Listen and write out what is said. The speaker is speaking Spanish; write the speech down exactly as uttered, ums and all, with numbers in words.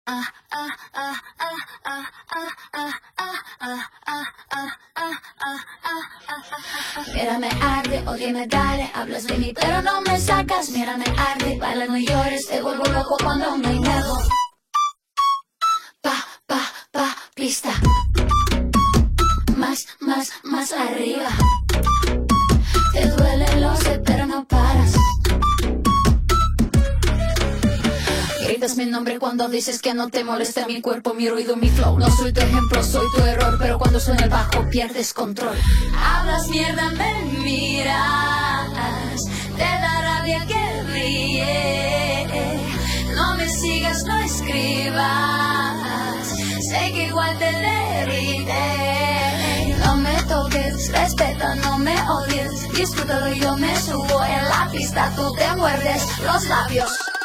Mírame arde, ódiame dale, hablas de mí pero no me sacas. Mírame arde, baila no llores, te vuelvo loco cuando me niego. Pa, pa, pa, pista. Más, más, más arriba. Te duele, lo sé, pero no paras. Gritas mi nombre cuando dices que no te molesta mi cuerpo, mi ruido, mi flow. No soy tu ejemplo, soy tu error, pero cuando suena el bajo pierdes control. Hablas mierda, me miras, te da rabia que ríe. No me sigas, no escribas, sé que igual te derrite. No me toques, respeta, no me odies, disfrútalo y yo me subo en la pista, tú te muerdes los labios.